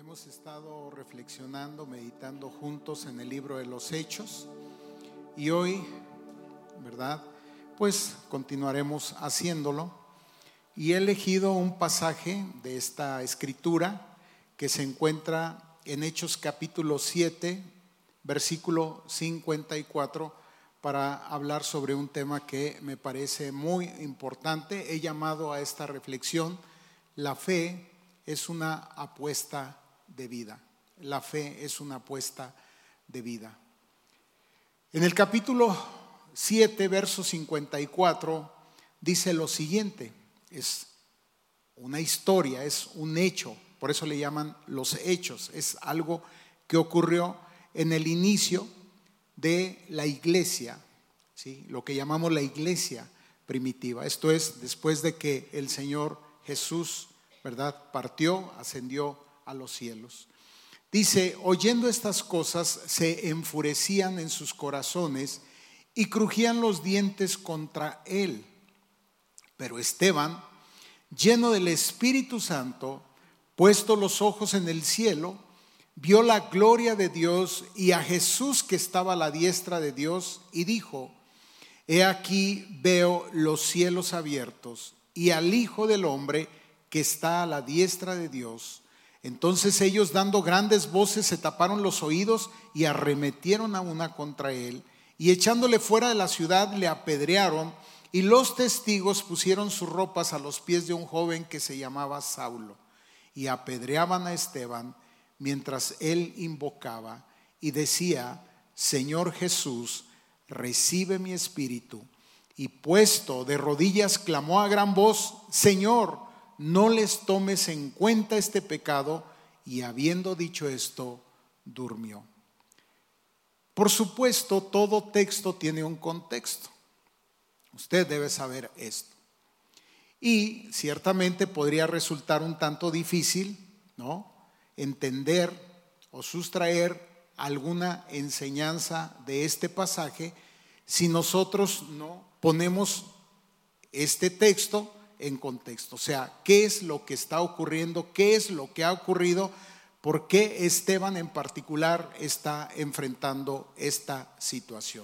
Hemos estado reflexionando, meditando juntos en el libro de los Hechos y hoy, ¿verdad? Pues continuaremos haciéndolo y he elegido un pasaje de esta escritura que se encuentra en Hechos capítulo 7, versículo 54 para hablar sobre un tema que me parece muy importante. He llamado a esta reflexión: la fe es una apuesta de vida. La fe es una apuesta de vida. En el capítulo 7, verso 54, dice lo siguiente. Es una historia, es un hecho, por eso le llaman los hechos. Es algo que ocurrió en el inicio de la iglesia, ¿sí? Lo que llamamos la iglesia primitiva. Esto es después de que el Señor Jesús, ¿verdad?, partió, ascendió a los cielos. Dice: oyendo estas cosas se enfurecían en sus corazones y crujían los dientes contra él. Pero Esteban, lleno del Espíritu Santo, puesto los ojos en el cielo, vio la gloria de Dios y a Jesús que estaba a la diestra de Dios, y dijo: he aquí veo los cielos abiertos y al Hijo del Hombre que está a la diestra de Dios. Entonces ellos, dando grandes voces, se taparon los oídos y arremetieron a una contra él, y echándole fuera de la ciudad le apedrearon, y los testigos pusieron sus ropas a los pies de un joven que se llamaba Saulo, y apedreaban a Esteban mientras él invocaba y decía: Señor Jesús, recibe mi espíritu. Y puesto de rodillas clamó a gran voz: Señor, no les tomes en cuenta este pecado. Y habiendo dicho esto, durmió. Por supuesto, todo texto tiene un contexto. Usted debe saber esto. Y ciertamente podría resultar un tanto difícil, ¿no?, entender o sustraer alguna enseñanza de este pasaje si nosotros no ponemos este texto en contexto. O sea, ¿qué es lo que está ocurriendo? ¿Qué es lo que ha ocurrido? ¿Por qué Esteban en particular está enfrentando esta situación?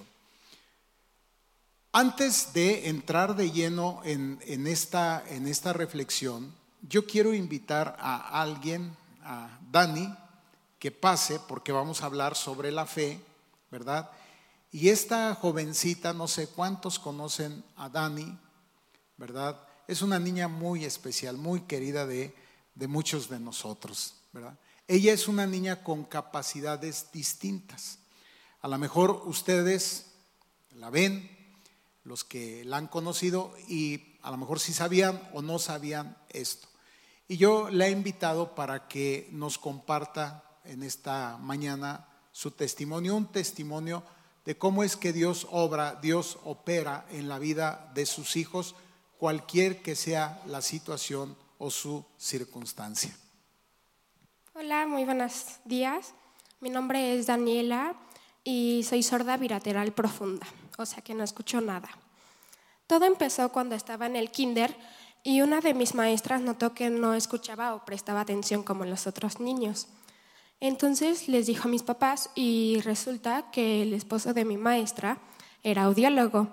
Antes de entrar de lleno en esta reflexión, yo quiero invitar a alguien, a Dani, que pase, porque vamos a hablar sobre la fe, ¿verdad? Y esta jovencita, no sé cuántos conocen a Dani, ¿verdad? Es una niña muy especial, muy querida de muchos de nosotros, ¿verdad? Ella es una niña con capacidades distintas. A lo mejor ustedes la ven, los que la han conocido, y a lo mejor sí sabían o no sabían esto. Y yo la he invitado para que nos comparta en esta mañana su testimonio, un testimonio de cómo es que Dios obra, Dios opera en la vida de sus hijos, cualquier que sea la situación o su circunstancia. Hola, muy buenos días. Mi nombre es Daniela y soy sorda bilateral profunda, o sea que no escucho nada. Todo empezó cuando estaba en el kinder y una de mis maestras notó que no escuchaba o prestaba atención como los otros niños. Entonces les dijo a mis papás y resulta que el esposo de mi maestra era audiólogo.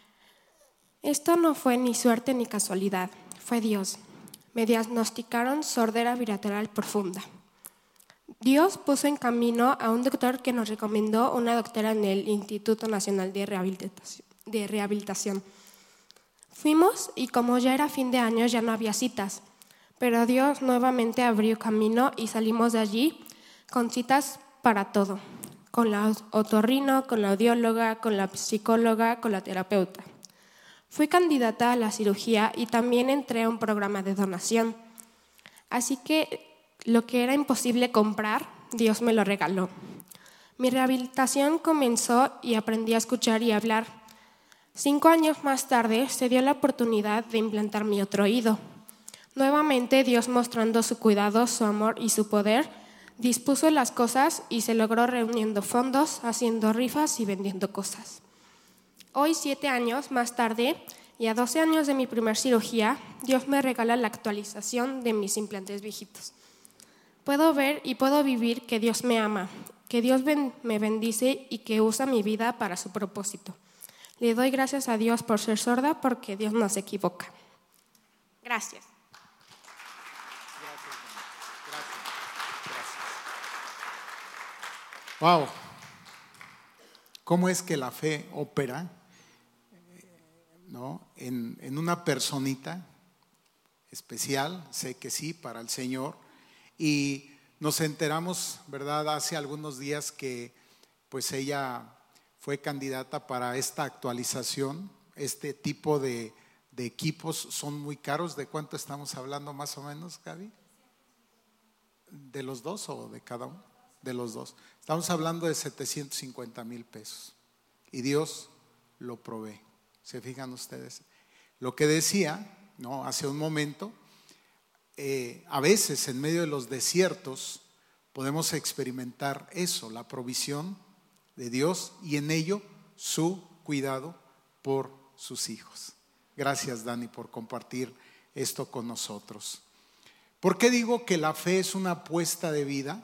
Esto no fue ni suerte ni casualidad, fue Dios. Me diagnosticaron sordera bilateral profunda. Dios puso en camino a un doctor que nos recomendó una doctora en el Instituto Nacional de Rehabilitación. Fuimos y como ya era fin de año ya no había citas, pero Dios nuevamente abrió camino y salimos de allí con citas para todo, con la otorrino, con la audióloga, con la psicóloga, con la terapeuta. Fui candidata a la cirugía y también entré a un programa de donación. Así que lo que era imposible comprar, Dios me lo regaló. Mi rehabilitación comenzó y aprendí a escuchar y hablar. 5 años más tarde se dio la oportunidad de implantar mi otro oído. Nuevamente Dios, mostrando su cuidado, su amor y su poder, dispuso las cosas y se logró reuniendo fondos, haciendo rifas y vendiendo cosas. Hoy, 7 años más tarde, y a 12 años de mi primer cirugía, Dios me regala la actualización de mis implantes viejitos. Puedo ver y puedo vivir que Dios me ama, que Dios me bendice y que usa mi vida para su propósito. Le doy gracias a Dios por ser sorda, porque Dios no se equivoca. Gracias. Wow. ¿Cómo es que la fe opera, ¿no?, en una personita especial? Sé que sí, para el Señor. Y nos enteramos, ¿verdad?, hace algunos días que pues ella fue candidata para esta actualización. Este tipo de equipos son muy caros. ¿De cuánto estamos hablando más o menos, Gaby? ¿De los dos o de cada uno? De los dos. Estamos hablando de 750,000 pesos. Y Dios lo provee. ¿Se fijan ustedes? Lo que decía, ¿no?, hace un momento, a veces en medio de los desiertos podemos experimentar eso, la provisión de Dios y en ello su cuidado por sus hijos. Gracias, Dani, por compartir esto con nosotros. ¿Por qué digo que la fe es una apuesta de vida?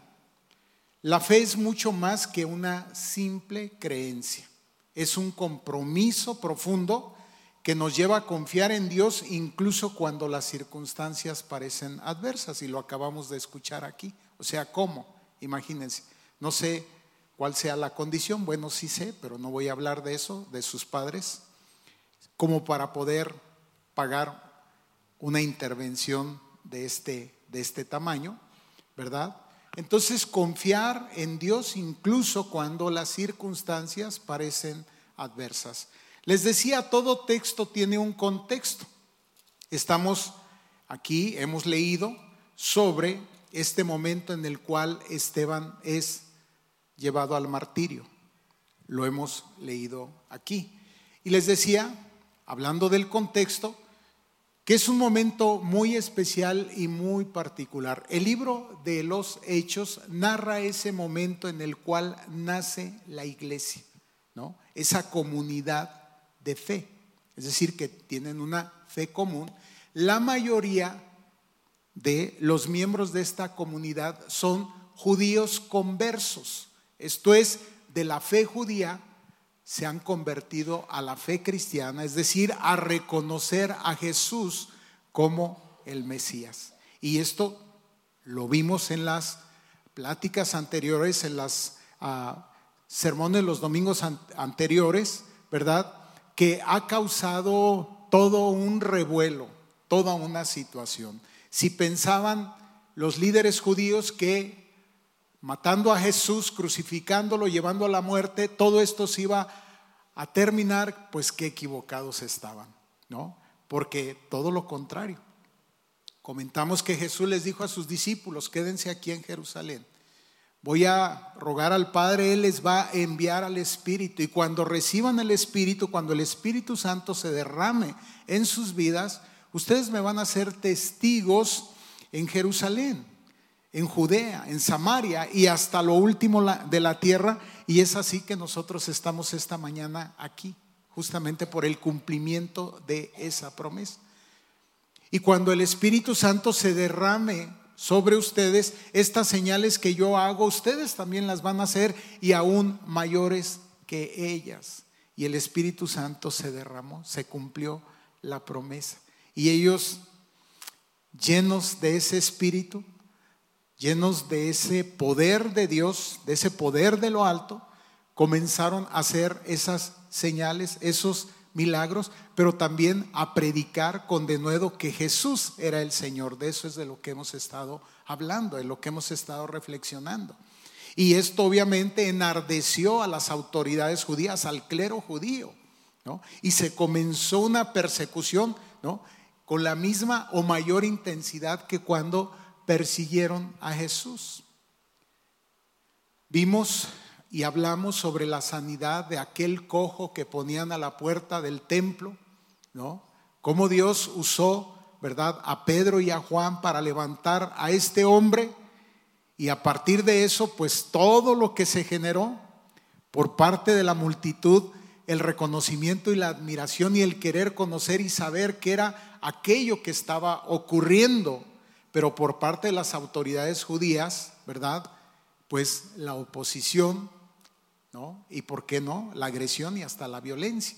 La fe es mucho más que una simple creencia. Es un compromiso profundo que nos lleva a confiar en Dios incluso cuando las circunstancias parecen adversas, y lo acabamos de escuchar aquí. O sea, ¿cómo? Imagínense, no sé cuál sea la condición, bueno, sí sé, pero no voy a hablar de eso, de sus padres, como para poder pagar una intervención de este tamaño, ¿verdad? Entonces, confiar en Dios incluso cuando las circunstancias parecen adversas. Les decía, todo texto tiene un contexto. Estamos aquí, hemos leído sobre este momento en el cual Esteban es llevado al martirio. Lo hemos leído aquí. Y les decía, hablando del contexto, que es un momento muy especial y muy particular. El libro de los Hechos narra ese momento en el cual nace la iglesia, ¿no? Esa comunidad de fe, es decir, que tienen una fe común. La mayoría de los miembros de esta comunidad son judíos conversos, esto es, de la fe judía se han convertido a la fe cristiana, es decir, a reconocer a Jesús como el Mesías. Y esto lo vimos en las pláticas anteriores, en las sermones los domingos anteriores, ¿verdad?, que ha causado todo un revuelo, toda una situación. Si pensaban los líderes judíos que matando a Jesús, crucificándolo, llevando a la muerte, todo esto se iba a terminar, pues qué equivocados estaban, ¿no? Porque todo lo contrario. Comentamos que Jesús les dijo a sus discípulos: quédense aquí en Jerusalén. Voy a rogar al Padre, Él les va a enviar al Espíritu, y cuando reciban el Espíritu, cuando el Espíritu Santo se derrame en sus vidas, ustedes me van a ser testigos en Jerusalén, en Judea, en Samaria y hasta lo último de la tierra. Y es así que nosotros estamos esta mañana aquí, justamente por el cumplimiento de esa promesa. Y cuando el Espíritu Santo se derrame sobre ustedes, estas señales que yo hago, ustedes también las van a hacer, y aún mayores que ellas. Y el Espíritu Santo se derramó, se cumplió la promesa. Y ellos, llenos de ese Espíritu, llenos de ese poder de Dios, de ese poder de lo alto, comenzaron a hacer esas señales, esos milagros, pero también a predicar con denuedo que Jesús era el Señor. De eso es de lo que hemos estado hablando, de lo que hemos estado reflexionando. Y esto obviamente enardeció a las autoridades judías, al clero judío, ¿no? Y se comenzó una persecución, ¿no?, con la misma o mayor intensidad que cuando persiguieron a Jesús. Vimos y hablamos sobre la sanidad de aquel cojo que ponían a la puerta del templo, ¿no? Cómo Dios usó, ¿verdad?, a Pedro y a Juan para levantar a este hombre, y a partir de eso, pues todo lo que se generó por parte de la multitud, el reconocimiento y la admiración y el querer conocer y saber qué era aquello que estaba ocurriendo. pero por parte de las autoridades judías, ¿verdad? Pues la oposición, ¿no? Y por qué no, la agresión y hasta la violencia.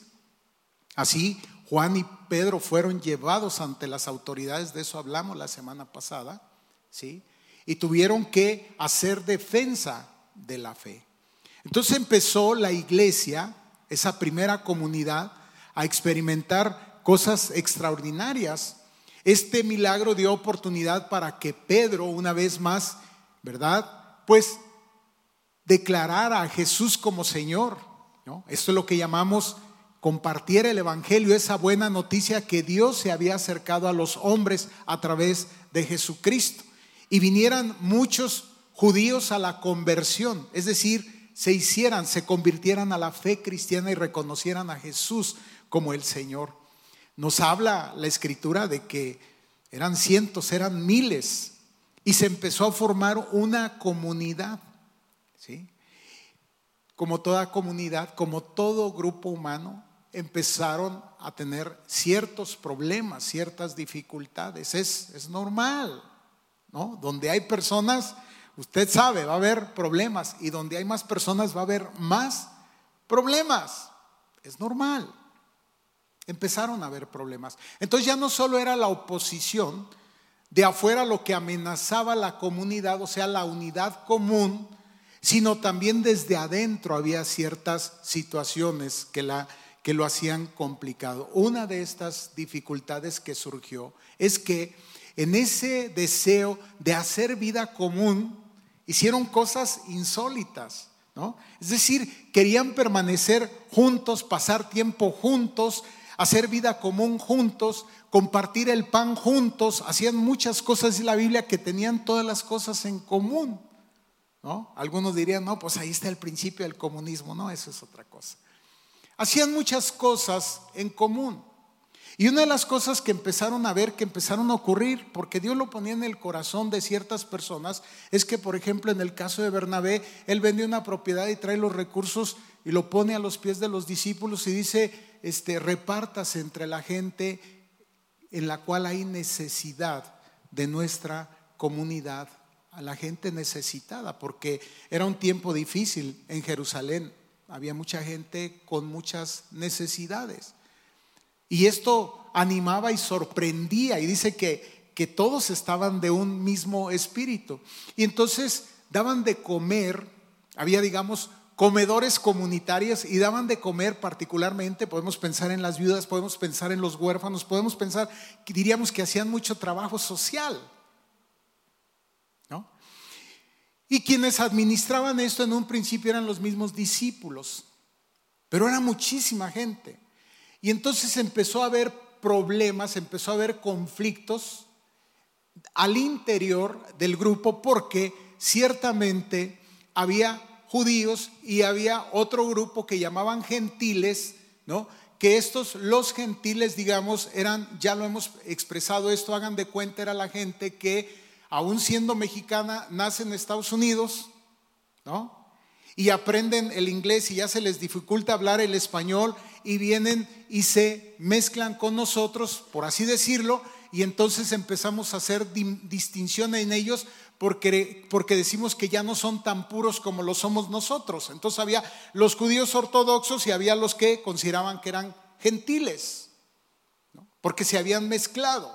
Así, Juan y Pedro fueron llevados ante las autoridades, de eso hablamos la semana pasada, ¿sí? Y tuvieron que hacer defensa de la fe. Entonces empezó la iglesia, esa primera comunidad, a experimentar cosas extraordinarias. Este milagro dio oportunidad para que Pedro, una vez más, ¿verdad? Pues declarara a Jesús como Señor, ¿no? Esto es lo que llamamos compartir el evangelio, esa buena noticia que Dios se había acercado a los hombres a través de Jesucristo. Y vinieran muchos judíos a la conversión, es decir, se convirtieran a la fe cristiana y reconocieran a Jesús como el Señor. Nos habla la Escritura de que eran cientos, eran miles, y se empezó a formar una comunidad, ¿sí? Como toda comunidad, como todo grupo humano, empezaron a tener ciertos problemas, ciertas dificultades. Es normal, ¿no? Donde hay personas, usted sabe, va a haber problemas, y donde hay más personas va a haber más problemas. Es normal. Empezaron a haber problemas. Entonces ya no solo era la oposición de afuera lo que amenazaba la comunidad, o sea, la unidad común, sino también desde adentro había ciertas situaciones que lo hacían complicado. Una de estas dificultades que surgió es que en ese deseo de hacer vida común hicieron cosas insólitas, ¿no? Es decir, querían permanecer juntos, pasar tiempo juntos, hacer vida común juntos, compartir el pan juntos. Hacían muchas cosas en la Biblia que tenían todas las cosas en común, ¿no? Algunos dirían, no, pues ahí está el principio del comunismo. No, eso es otra cosa. Hacían muchas cosas en común. Y una de las cosas que empezaron a ver, que empezaron a ocurrir, porque Dios lo ponía en el corazón de ciertas personas, es que, por ejemplo, en el caso de Bernabé, él vende una propiedad y trae los recursos y lo pone a los pies de los discípulos y dice, repártase entre la gente en la cual hay necesidad de nuestra comunidad, a la gente necesitada, porque era un tiempo difícil en Jerusalén. Había mucha gente con muchas necesidades. Y esto animaba y sorprendía, y dice que todos estaban de un mismo espíritu. Y entonces daban de comer, había, digamos, comedores comunitarios, y daban de comer particularmente, podemos pensar en las viudas, podemos pensar en los huérfanos, podemos pensar, diríamos que hacían mucho trabajo social, ¿no? Y quienes administraban esto en un principio eran los mismos discípulos, pero era muchísima gente. Y entonces empezó a haber problemas, empezó a haber conflictos al interior del grupo, porque ciertamente había judíos y había otro grupo que llamaban gentiles, ¿no? Que los gentiles, digamos, eran, ya lo hemos expresado esto, hagan de cuenta, era la gente que aún siendo mexicana nace en Estados Unidos, ¿no? Y aprenden el inglés y ya se les dificulta hablar el español, y vienen y se mezclan con nosotros, por así decirlo, y entonces empezamos a hacer distinción en ellos porque decimos que ya no son tan puros como lo somos nosotros. Entonces había los judíos ortodoxos y había los que consideraban que eran gentiles, ¿no? Porque se habían mezclado.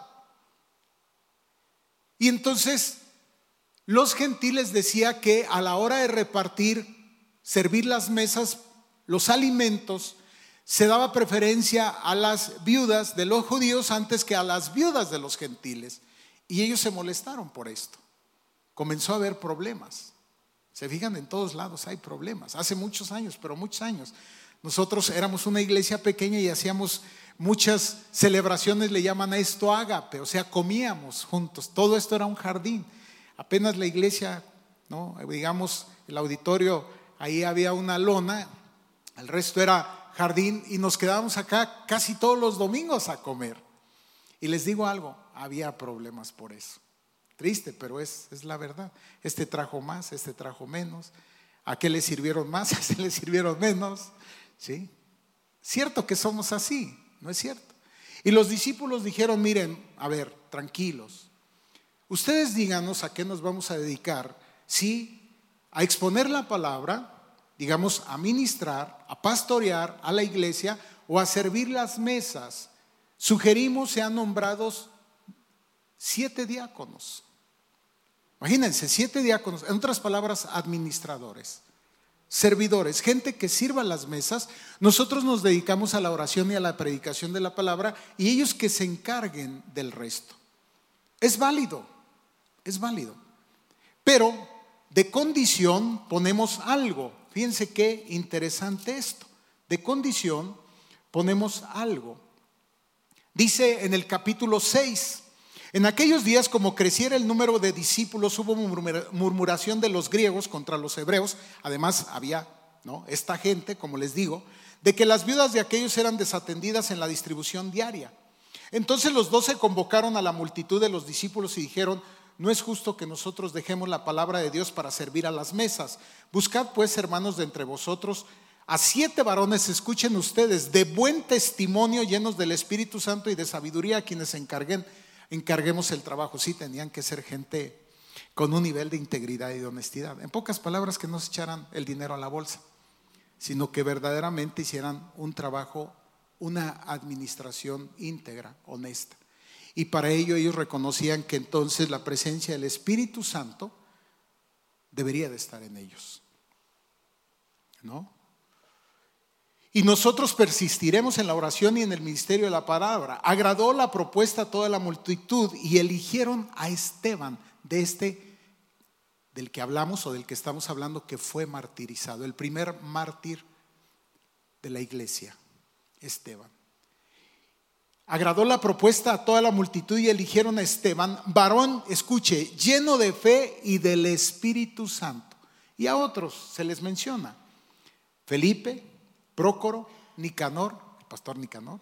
Y entonces los gentiles decía que a la hora de repartir, servir las mesas, los alimentos, se daba preferencia a las viudas de los judíos antes que a las viudas de los gentiles. Y ellos se molestaron por esto. Comenzó a haber problemas. Se fijan, en todos lados hay problemas. Hace muchos años, pero muchos años. Nosotros éramos una iglesia pequeña y hacíamos muchas celebraciones, le llaman a esto ágape, o sea, comíamos juntos. Todo esto era un jardín. Apenas la iglesia, ¿no? Digamos, el auditorio, ahí había una lona, el resto era jardín, y nos quedábamos acá casi todos los domingos a comer. Y les digo algo, había problemas por eso. Triste, pero es la verdad. Este trajo más, este trajo menos. ¿A qué le sirvieron más? ¿A qué le sirvieron menos? ¿Sí? Cierto que somos así, ¿no es cierto? Y los discípulos dijeron, miren, a ver, tranquilos. ustedes díganos a qué nos vamos a dedicar, ¿sí? A exponer la palabra, digamos, a ministrar, a pastorear a la iglesia o a servir las mesas. Sugerimos sean nombrados 7 diáconos. Imagínense, 7 diáconos, en otras palabras, administradores, servidores, gente que sirva las mesas. Nosotros nos dedicamos a la oración y a la predicación de la palabra, y ellos que se encarguen del resto. Es válido, pero de condición ponemos algo. Fíjense qué interesante esto. De condición ponemos algo. Dice en el capítulo 6: en aquellos días, como creciera el número de discípulos, hubo murmuración de los griegos contra los hebreos. Además había, ¿no?, esta gente, como les digo, de que las viudas de aquellos eran desatendidas en la distribución diaria. Entonces los 12 convocaron a la multitud de los discípulos y dijeron: no es justo que nosotros dejemos la palabra de Dios para servir a las mesas. Buscad pues, hermanos, de entre vosotros a 7 varones, escuchen ustedes, de buen testimonio, llenos del Espíritu Santo y de sabiduría, a quienes encarguemos el trabajo. Sí, tenían que ser gente con un nivel de integridad y de honestidad. En pocas palabras, que no se echaran el dinero a la bolsa, sino que verdaderamente hicieran un trabajo, una administración íntegra, honesta. Y para ello ellos reconocían que entonces la presencia del Espíritu Santo debería de estar en ellos, ¿no? Y nosotros persistiremos en la oración y en el ministerio de la palabra. Agradó la propuesta a toda la multitud y eligieron a Esteban, del que hablamos o del que estamos hablando, que fue martirizado, el primer mártir de la iglesia, Esteban. Agradó la propuesta a toda la multitud y eligieron a Esteban, varón, escuche, lleno de fe y del Espíritu Santo. Y a otros se les menciona: Felipe, Prócoro, Nicanor, el pastor Nicanor,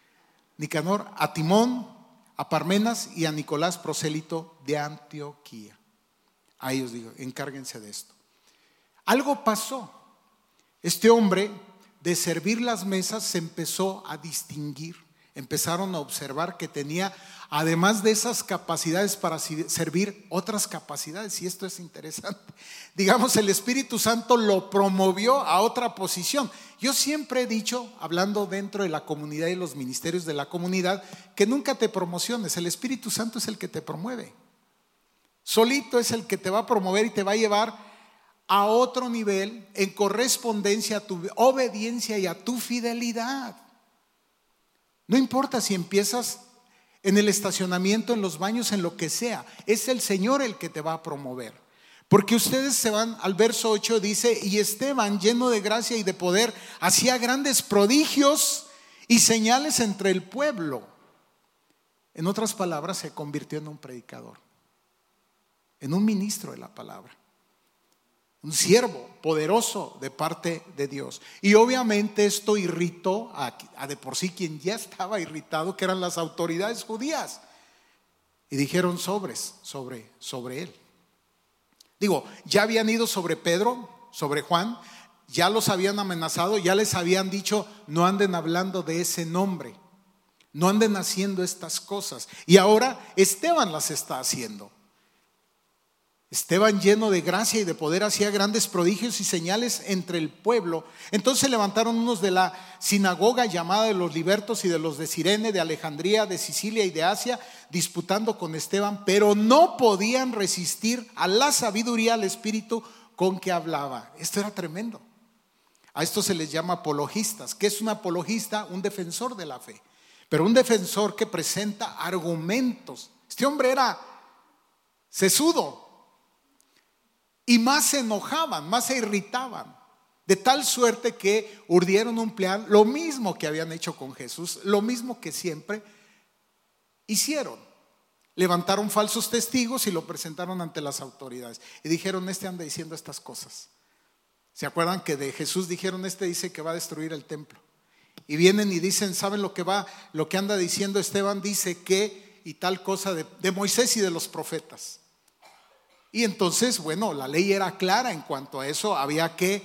a Timón, a Parmenas y a Nicolás, prosélito de Antioquía. A ellos digo, encárguense de esto. Algo pasó. Este hombre, de servir las mesas, se empezó a distinguir. Empezaron a observar que tenía, además de esas capacidades para servir, otras capacidades. Y esto es interesante. Digamos, el Espíritu Santo lo promovió a otra posición. Yo siempre he dicho, hablando dentro de la comunidad y los ministerios de la comunidad, que nunca te promociones. El Espíritu Santo es el que te promueve. Solito es el que te va a promover y te va a llevar a otro nivel en correspondencia a tu obediencia y a tu fidelidad. No importa si empiezas en el estacionamiento, en los baños, en lo que sea, es el Señor el que te va a promover. Porque ustedes se van al verso 8, dice: y Esteban, lleno de gracia y de poder, hacía grandes prodigios y señales entre el pueblo. En otras palabras, se convirtió en un predicador, en un ministro de la palabra, un siervo poderoso de parte de Dios. Y obviamente esto irritó a de por sí quien ya estaba irritado, que eran las autoridades judías, y dijeron sobre él. Digo, ya habían ido sobre Pedro, sobre Juan, ya los habían amenazado, ya les habían dicho: no anden hablando de ese nombre, no anden haciendo estas cosas. Y ahora Esteban las está haciendo. Esteban, lleno de gracia y de poder, hacía grandes prodigios y señales entre el pueblo. Entonces levantaron unos de la sinagoga llamada de los libertos y de los de Cirene, de Alejandría, de Sicilia y de Asia, disputando con Esteban, pero no podían resistir a la sabiduría, al espíritu con que hablaba. Esto era tremendo. A esto se les llama apologistas. ¿Qué es un apologista? Un defensor de la fe, pero un defensor que presenta argumentos. Este hombre era sesudo. Y más se enojaban, más se irritaban, de tal suerte que urdieron un plan, lo mismo que habían hecho con Jesús, lo mismo que siempre hicieron. Levantaron falsos testigos y lo presentaron ante las autoridades y dijeron: este anda diciendo estas cosas. ¿Se acuerdan que de Jesús dijeron: este dice que va a destruir el templo? Y vienen y dicen: ¿saben lo que anda diciendo Esteban? Dice que, y tal cosa de Moisés y de los profetas. Y entonces, bueno, la ley era clara en cuanto a eso, había que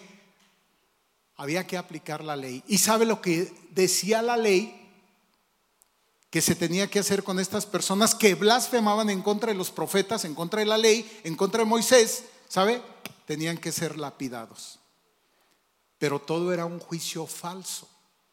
aplicar la ley. ¿Y sabe lo que decía la ley? que se tenía que hacer con estas personas que blasfemaban en contra de los profetas, en contra de la ley, en contra de Moisés, ¿sabe? Tenían que ser lapidados. Pero todo era un juicio falso.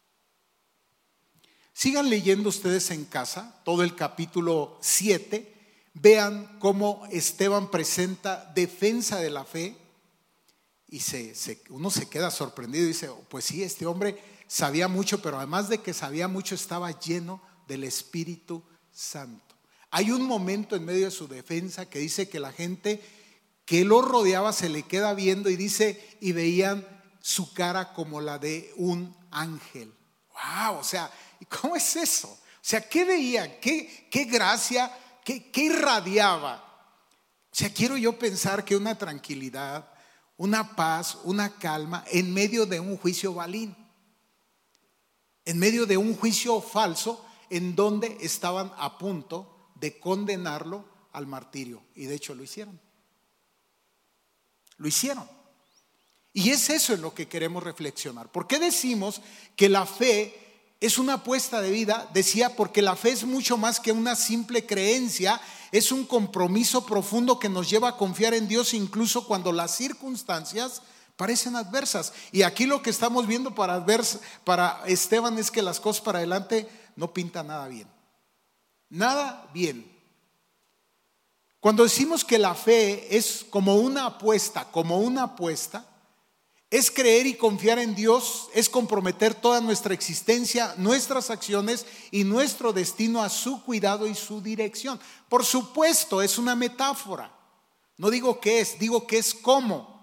Sigan leyendo ustedes en casa todo el capítulo 7. Vean cómo Esteban presenta defensa de la fe. Y uno se queda sorprendido y dice, pues sí, este hombre sabía mucho, pero además de que sabía mucho, estaba lleno del Espíritu Santo. Hay un momento en medio de su defensa que dice que la gente que lo rodeaba se le queda viendo y dice, y veían su cara como la de un ángel. ¡Wow! O sea, ¿cómo es eso? O sea, ¿qué veían? ¿Qué gracia? ¿Qué irradiaba? O sea, quiero yo pensar que una tranquilidad, una paz, una calma en medio de un juicio balín, en medio de un juicio falso en donde estaban a punto de condenarlo al martirio. Y de hecho lo hicieron. Lo hicieron. Y es eso en lo que queremos reflexionar. ¿Por qué decimos que la fe es una apuesta de vida? Decía, porque la fe es mucho más que una simple creencia. Es un compromiso profundo que nos lleva a confiar en Dios incluso cuando las circunstancias parecen adversas. Y aquí lo que estamos viendo para Esteban es que las cosas para adelante no pintan nada bien. Nada bien. Cuando decimos que la fe es como una apuesta, es creer y confiar en Dios, es comprometer toda nuestra existencia, nuestras acciones y nuestro destino a su cuidado y su dirección. Por supuesto, es una metáfora. No digo que es, digo que es cómo.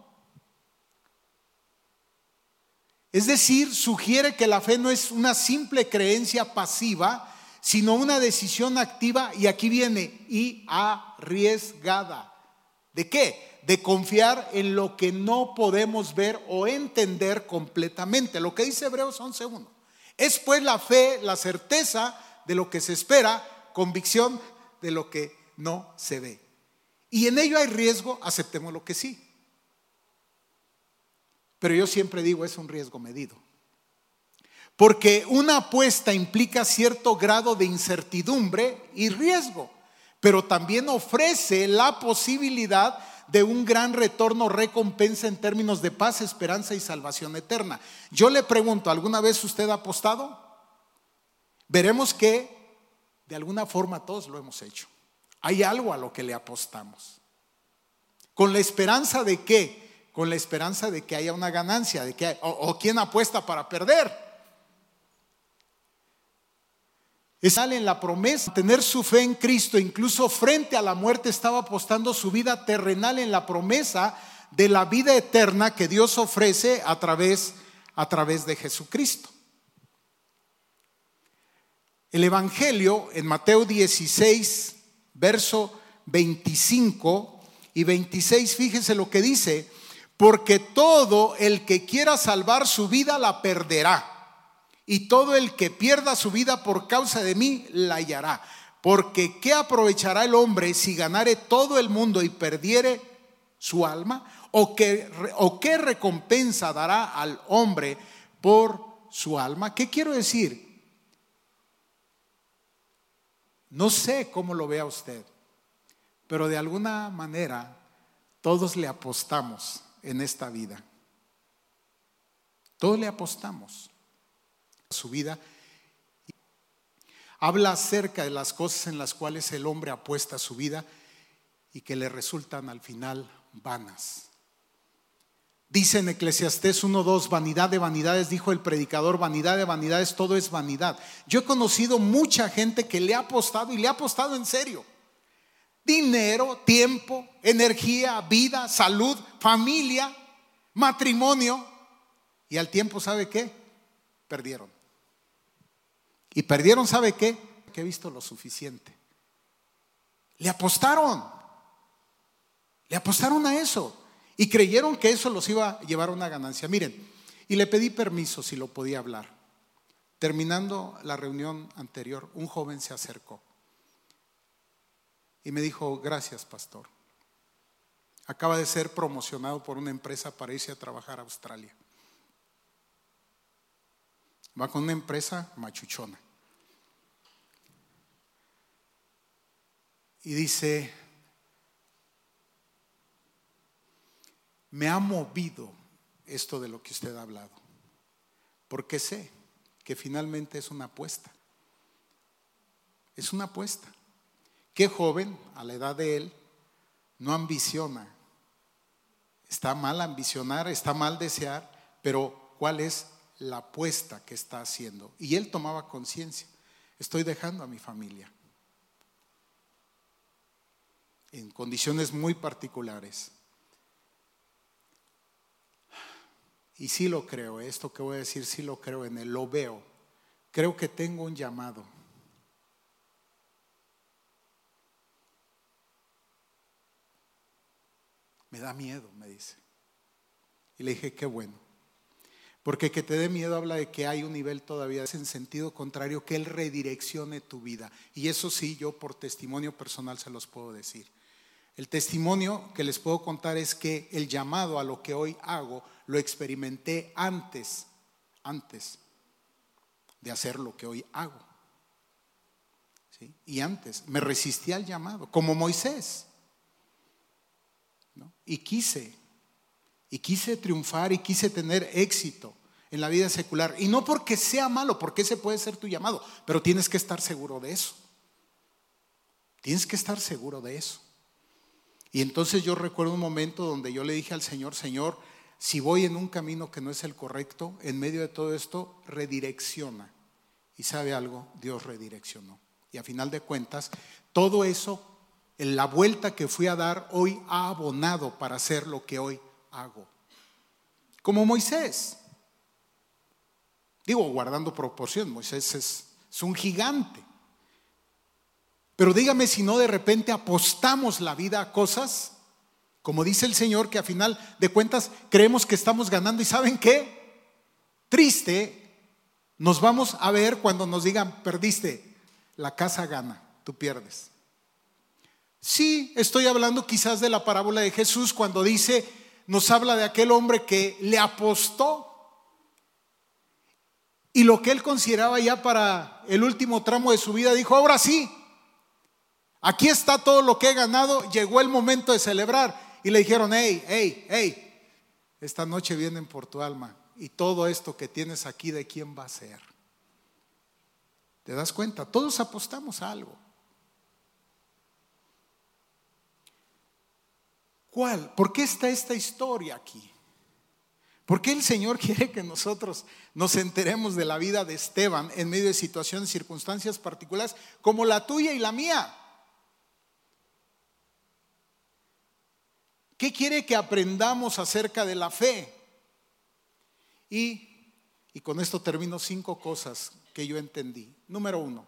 Es decir, sugiere que la fe no es una simple creencia pasiva, sino una decisión activa, y aquí viene, y arriesgada. ¿De qué? De confiar en lo que no podemos ver o entender completamente. Lo que dice Hebreos 11:1. Es pues la fe, la certeza de lo que se espera, convicción de lo que no se ve. Y en ello hay riesgo, aceptemos lo que sí. Pero yo siempre digo, es un riesgo medido. Porque una apuesta implica cierto grado de incertidumbre y riesgo, pero también ofrece la posibilidad de un gran retorno, recompensa en términos de paz, esperanza y salvación eterna. Yo le pregunto, ¿alguna vez usted ha apostado? Veremos que de alguna forma todos lo hemos hecho. Hay algo a lo que le apostamos. ¿Con la esperanza de qué? Con la esperanza de que haya una ganancia, de que o quién apuesta para perder. Es en la promesa, tener su fe en Cristo, incluso frente a la muerte, estaba apostando su vida terrenal en la promesa de la vida eterna que Dios ofrece a través de Jesucristo. El Evangelio en Mateo 16, verso 25 y 26, fíjese lo que dice: porque todo el que quiera salvar su vida la perderá, y todo el que pierda su vida por causa de mí la hallará. Porque ¿qué aprovechará el hombre si ganare todo el mundo y perdiere su alma? ¿O qué recompensa dará al hombre por su alma? ¿Qué quiero decir? No sé cómo lo vea usted, pero de alguna manera todos le apostamos en esta vida. Todos le apostamos su vida. Habla acerca de las cosas en las cuales el hombre apuesta su vida y que le resultan al final vanas. Dice en Eclesiastés 1:2: vanidad de vanidades, dijo el predicador, vanidad de vanidades, todo es vanidad. Yo he conocido mucha gente que le ha apostado, y le ha apostado en serio. Dinero, tiempo, energía, vida, salud, familia, matrimonio, y al tiempo, ¿sabe qué? Perdieron. Y perdieron, ¿sabe qué? Que he visto lo suficiente. Le apostaron a eso y creyeron que eso los iba a llevar a una ganancia. Miren, y le pedí permiso si lo podía hablar. Terminando la reunión anterior, un joven se acercó y me dijo: gracias, pastor. Acaba de ser promocionado por una empresa para irse a trabajar a Australia. Va con una empresa machuchona. y dice: me ha movido esto de lo que usted ha hablado, porque sé que finalmente es una apuesta. Es una apuesta. ¿Qué joven a la edad de él no ambiciona? Está mal ambicionar, está mal desear, pero ¿cuál es la apuesta que está haciendo? Y él tomaba conciencia: estoy dejando a mi familia en condiciones muy particulares. Y sí lo creo, esto que voy a decir sí lo creo en él, lo veo. Creo que tengo un llamado. Me da miedo, me dice. Y le dije: qué bueno. Porque que te dé miedo habla de que hay un nivel todavía en sentido contrario, que Él redireccione tu vida. Y eso sí, yo por testimonio personal se los puedo decir. El testimonio que les puedo contar es que el llamado a lo que hoy hago lo experimenté antes de hacer lo que hoy hago. ¿Sí? Y antes me resistí al llamado, como Moisés, ¿no? Y quise triunfar y quise tener éxito en la vida secular. Y no porque sea malo, porque ese puede ser tu llamado, pero tienes que estar seguro de eso. Tienes que estar seguro de eso. Y entonces yo recuerdo un momento donde yo le dije al Señor: Señor, si voy en un camino que no es el correcto, en medio de todo esto, redirecciona. Y ¿sabe algo? Dios redireccionó. Y a final de cuentas, todo eso, en la vuelta que fui a dar, hoy ha abonado para hacer lo que hoy hago. Como Moisés. Digo, guardando proporción, Moisés es un gigante. Pero dígame si no de repente apostamos la vida a cosas, como dice el Señor, que a final de cuentas creemos que estamos ganando. ¿Y saben qué? Triste, nos vamos a ver cuando nos digan: perdiste, la casa gana, tú pierdes. Sí, estoy hablando quizás de la parábola de Jesús, cuando dice, nos habla de aquel hombre que le apostó. Y lo que él consideraba ya para el último tramo de su vida, dijo: ahora sí, aquí está todo lo que he ganado, llegó el momento de celebrar. Y le dijeron: hey, esta noche vienen por tu alma, y todo esto que tienes aquí, ¿de quién va a ser? ¿Te das cuenta? Todos apostamos a algo. ¿Cuál? ¿Por qué está esta historia aquí? ¿Por qué el Señor quiere que nosotros nos enteremos de la vida de Esteban en medio de situaciones, circunstancias particulares como la tuya y la mía? ¿Qué quiere que aprendamos acerca de la fe? Y con esto termino 5 cosas que yo entendí. Número 1,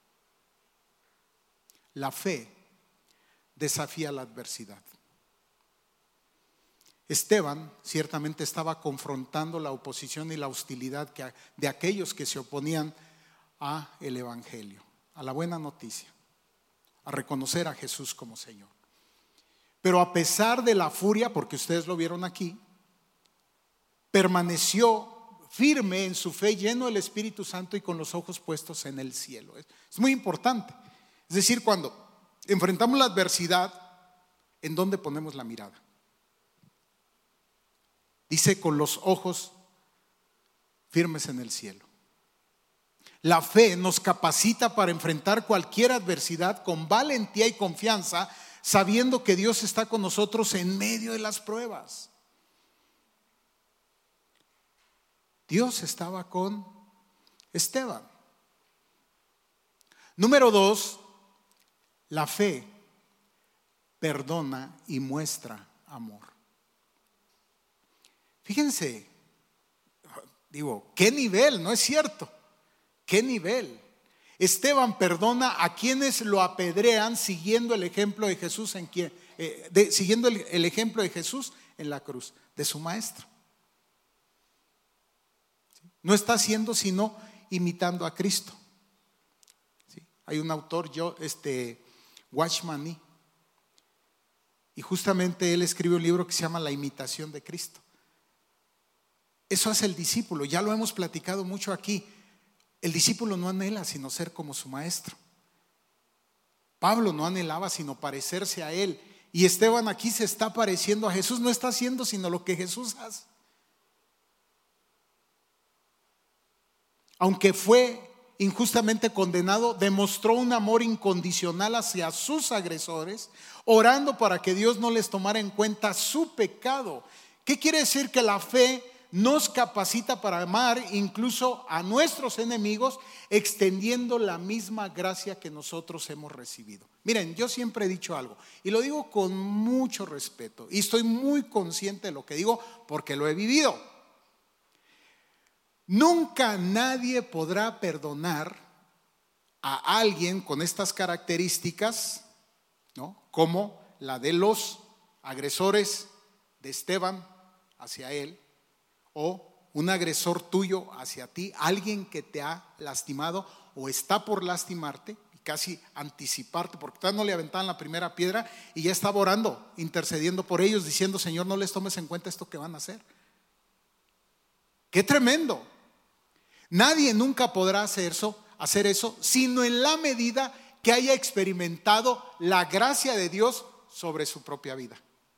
la fe desafía la adversidad. Esteban ciertamente estaba confrontando la oposición y la hostilidad de aquellos que se oponían a el evangelio, a la buena noticia, a reconocer a Jesús como Señor. Pero a pesar de la furia, porque ustedes lo vieron aquí, permaneció firme en su fe, lleno del Espíritu Santo y con los ojos puestos en el cielo. Es muy importante. Es decir, cuando enfrentamos la adversidad, ¿en dónde ponemos la mirada? Dice: con los ojos firmes en el cielo. La fe nos capacita para enfrentar cualquier adversidad con valentía y confianza, sabiendo que Dios está con nosotros en medio de las pruebas. Dios estaba con Esteban. Número 2, la fe perdona y muestra amor. Fíjense, digo, ¿qué nivel? ¿No es cierto? ¿Qué nivel? Esteban perdona a quienes lo apedrean siguiendo el ejemplo de Jesús siguiendo el ejemplo de Jesús en la cruz, de su maestro. No está haciendo sino imitando a Cristo. ¿Sí? Hay un autor, Watchman Nee, y justamente él escribe un libro que se llama La imitación de Cristo. Eso hace el discípulo, ya lo hemos platicado mucho aquí. El discípulo no anhela sino ser como su maestro. Pablo no anhelaba sino parecerse a él. Y Esteban aquí se está pareciendo a Jesús, no está haciendo sino lo que Jesús hace. Aunque fue injustamente condenado, demostró un amor incondicional hacia sus agresores, orando para que Dios no les tomara en cuenta su pecado. ¿Qué quiere decir? Que la fe nos capacita para amar incluso a nuestros enemigos, extendiendo la misma gracia que nosotros hemos recibido. Miren, yo siempre he dicho algo y lo digo con mucho respeto y estoy muy consciente de lo que digo porque lo he vivido. Nunca nadie podrá perdonar a alguien con estas características, ¿no?, como la de los agresores de Esteban hacia él, o un agresor tuyo hacia ti, alguien que te ha lastimado o está por lastimarte y casi anticiparte, porque todavía no le aventaban la primera piedra y ya estaba orando, intercediendo por ellos, diciendo: Señor, no les tomes en cuenta esto que van a hacer. ¡Qué tremendo! Nadie nunca podrá hacer eso, sino en la medida que haya experimentado la gracia de Dios sobre su propia vida.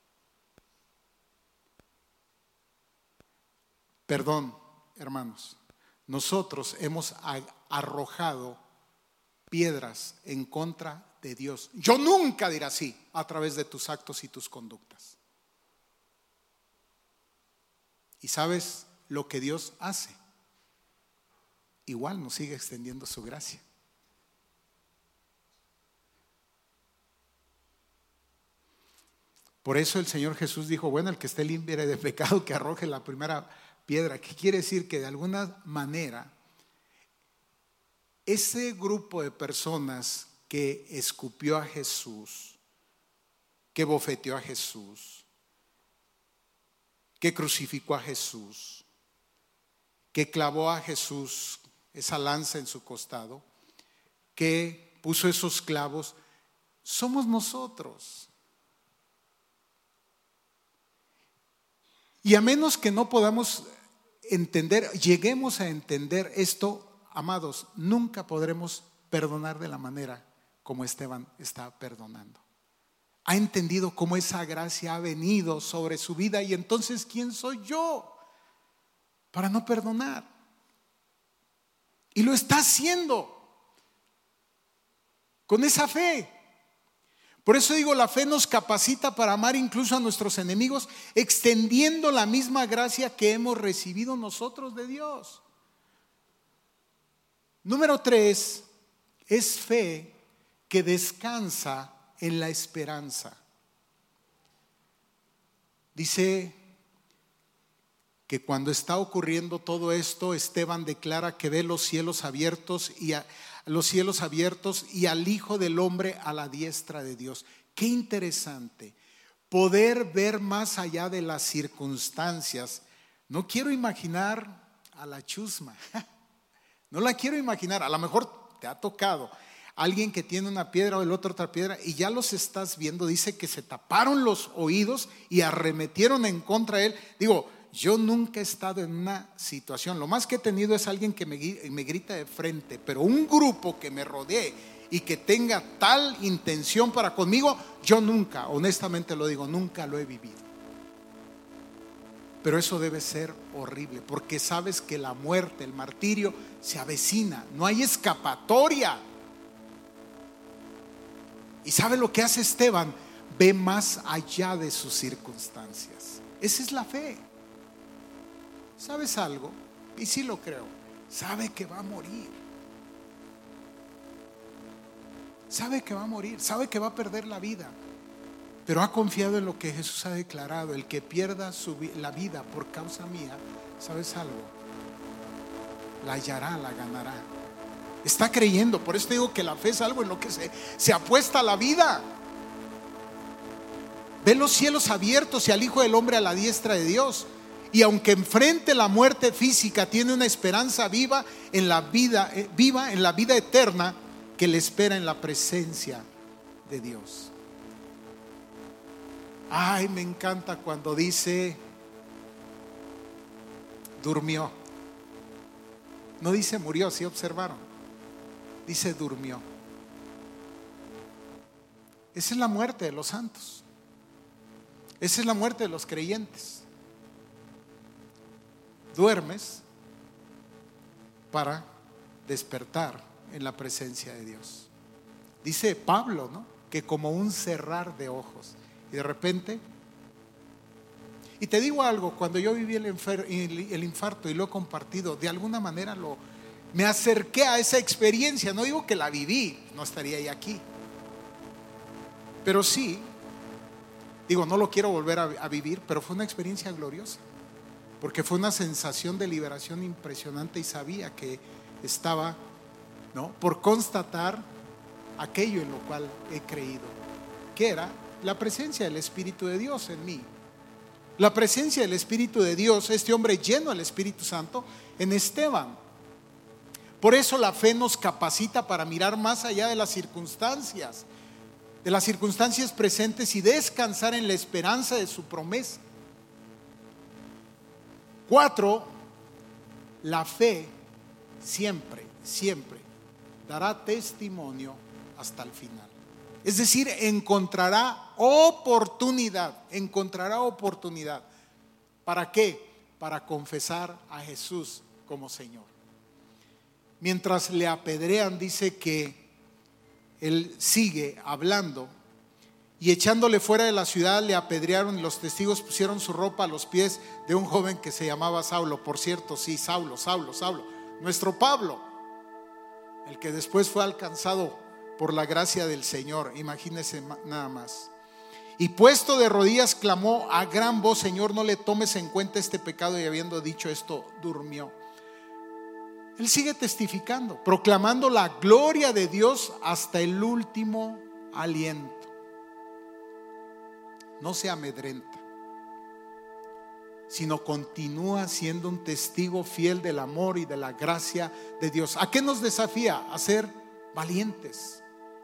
Perdón, hermanos, nosotros hemos arrojado piedras en contra de Dios. Yo nunca diré así a través de tus actos y tus conductas. ¿Y sabes lo que Dios hace? Igual nos sigue extendiendo su gracia. Por eso el Señor Jesús dijo: bueno, el que esté libre de pecado, que arroje la primera piedra. ¿Qué quiere decir? Que de alguna manera ese grupo de personas que escupió a Jesús, que bofeteó a Jesús, que crucificó a Jesús, que clavó a Jesús esa lanza en su costado, que puso esos clavos, somos nosotros. Y a menos que no podamos entender, lleguemos a entender esto, amados, nunca podremos perdonar de la manera como Esteban está perdonando. Ha entendido cómo esa gracia ha venido sobre su vida, y entonces, ¿quién soy yo para no perdonar? Y lo está haciendo con esa fe. Por eso digo, la fe nos capacita para amar incluso a nuestros enemigos, extendiendo la misma gracia que hemos recibido nosotros de Dios. Número 3, es fe que descansa en la esperanza. Dice que cuando está ocurriendo todo esto, Esteban declara que ve los cielos abiertos y al Hijo del Hombre a la diestra de Dios. Qué interesante poder ver más allá de las circunstancias. No quiero imaginar a la chusma, no la quiero imaginar. A lo mejor te ha tocado alguien que tiene una piedra o el otro otra piedra y ya los estás viendo. Dice que se taparon los oídos y arremetieron en contra de él. Digo, yo nunca he estado en una situación, lo más que he tenido es alguien que me grita de frente, pero un grupo que me rodee y que tenga tal intención para conmigo, yo nunca, honestamente lo digo, nunca lo he vivido. Pero eso debe ser horrible, porque sabes que la muerte, el martirio se avecina, no hay escapatoria. ¿Y sabe lo que hace Esteban? Ve más allá de sus circunstancias. Esa es la fe. ¿Sabes algo? Y sí lo creo. Sabe que va a morir. Sabe que va a morir. Sabe que va a perder la vida. Pero ha confiado en lo que Jesús ha declarado. El que pierda la vida por causa mía, ¿sabes algo? La hallará, la ganará. Está creyendo. Por eso te digo que la fe es algo en lo que se apuesta a la vida. Ve los cielos abiertos y al Hijo del Hombre a la diestra de Dios. Y aunque enfrente la muerte física, tiene una esperanza viva en la vida eterna que le espera en la presencia de Dios. Ay, me encanta cuando dice durmió. No dice murió, ¿sí observaron? Dice durmió. Esa es la muerte de los santos. Esa es la muerte de los creyentes. Duermes para despertar en la presencia de Dios. Dice Pablo, ¿no?, que como un cerrar de ojos. Y de repente, y te digo algo, cuando yo viví el infarto y lo he compartido, de alguna manera me acerqué a esa experiencia. No digo que la viví, no estaría ahí aquí, pero sí, digo, no lo quiero volver a vivir, pero fue una experiencia gloriosa, porque fue una sensación de liberación impresionante y sabía que estaba, ¿no?, por constatar aquello en lo cual he creído, que era la presencia del Espíritu de Dios en mí. La presencia del Espíritu de Dios, este hombre lleno del Espíritu Santo en Esteban. Por eso la fe nos capacita para mirar más allá de las circunstancias presentes y descansar en la esperanza de su promesa. 4, la fe siempre dará testimonio hasta el final. Es decir, encontrará oportunidad. ¿Para qué? Para confesar a Jesús como Señor. Mientras le apedrean, dice que él sigue hablando, y echándole fuera de la ciudad le apedrearon, y los testigos pusieron su ropa a los pies de un joven que se llamaba Saulo. Por cierto, sí, Saulo, nuestro Pablo, el que después fue alcanzado por la gracia del Señor. Imagínense nada más. Y puesto de rodillas clamó a gran voz: Señor, no le tomes en cuenta este pecado. Y habiendo dicho esto, durmió. Él sigue testificando, proclamando la gloria de Dios hasta el último aliento. No se amedrenta, sino continúa siendo un testigo fiel del amor y de la gracia de Dios. ¿A qué nos desafía? A ser valientes.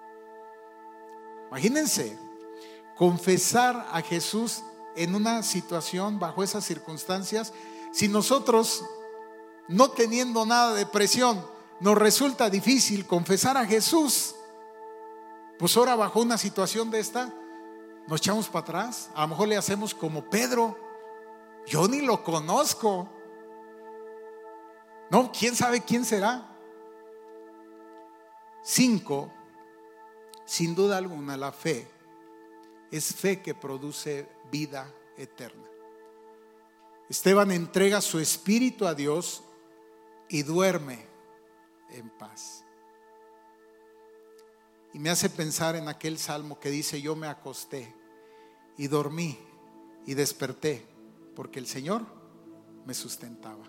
Imagínense, confesar a Jesús en una situación, bajo esas circunstancias. Si nosotros, no teniendo nada de presión, nos resulta difícil confesar a Jesús, pues ahora bajo una situación de esta, nos echamos para atrás. A lo mejor le hacemos como Pedro: yo ni lo conozco. No, quién sabe quién será. 5, sin duda alguna, la fe es fe que produce vida eterna. Esteban entrega su espíritu a Dios y duerme en paz. Y me hace pensar en aquel salmo que dice: yo me acosté y dormí y desperté, porque el Señor me sustentaba.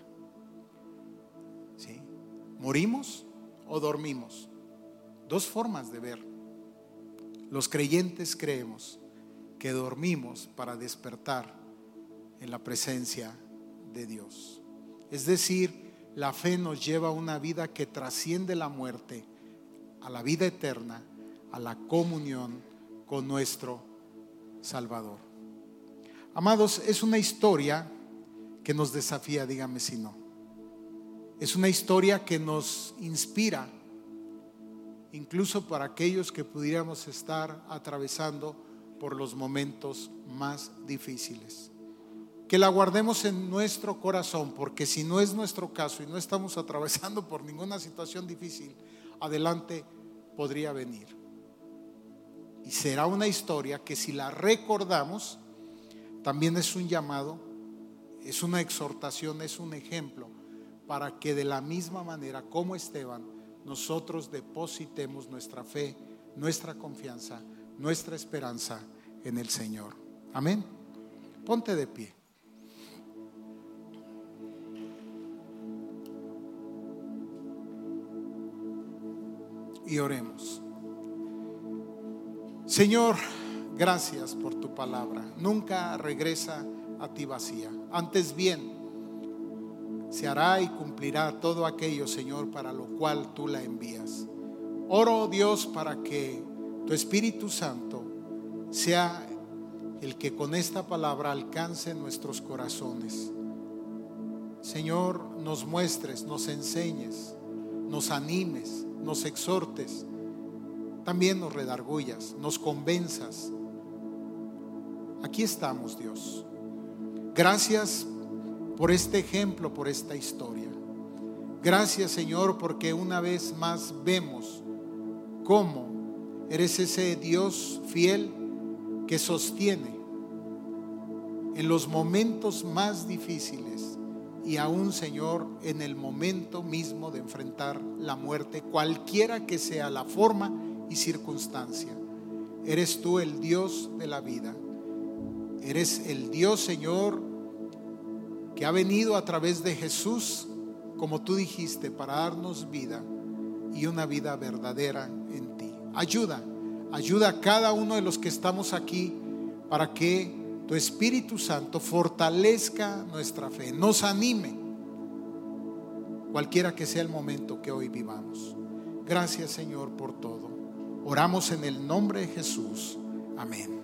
¿Sí? ¿Morimos o dormimos? Dos formas de ver. Los creyentes creemos que dormimos para despertar en la presencia de Dios. Es decir, la fe nos lleva a una vida que trasciende la muerte, a la vida eterna, a la comunión con nuestro Salvador. Amados, es una historia que nos desafía, dígame si no. Es una historia que nos inspira, incluso para aquellos que pudiéramos estar atravesando por los momentos más difíciles. Que la guardemos en nuestro corazón, porque si no es nuestro caso y no estamos atravesando por ninguna situación difícil, adelante podría venir. Y será una historia que, si la recordamos, también es un llamado, es una exhortación, es un ejemplo para que de la misma manera como Esteban, nosotros depositemos nuestra fe, nuestra confianza, nuestra esperanza en el Señor. Amén. Ponte de pie. Y oremos. Señor, gracias por tu palabra. Nunca regresa a ti vacía. Antes bien, se hará y cumplirá todo aquello, Señor, para lo cual tú la envías. Oro, Dios, para que tu Espíritu Santo sea el que con esta palabra alcance nuestros corazones. Señor, nos muestres, nos enseñes, nos animes, nos exhortes también nos redargullas, nos convenzas. Aquí estamos, Dios. Gracias por este ejemplo, por esta historia. Gracias, Señor, porque una vez más vemos cómo eres ese Dios fiel que sostiene en los momentos más difíciles y aún, Señor, en el momento mismo de enfrentar la muerte, cualquiera que sea la forma y circunstancia. Eres tú el Dios de la vida. Eres el Dios, Señor, que ha venido a través de Jesús, como tú dijiste, para darnos vida y una vida verdadera en ti. Ayuda a cada uno de los que estamos aquí para que tu Espíritu Santo fortalezca nuestra fe, nos anime, cualquiera que sea el momento que hoy vivamos. Gracias, Señor, por todo. Oramos en el nombre de Jesús. Amén.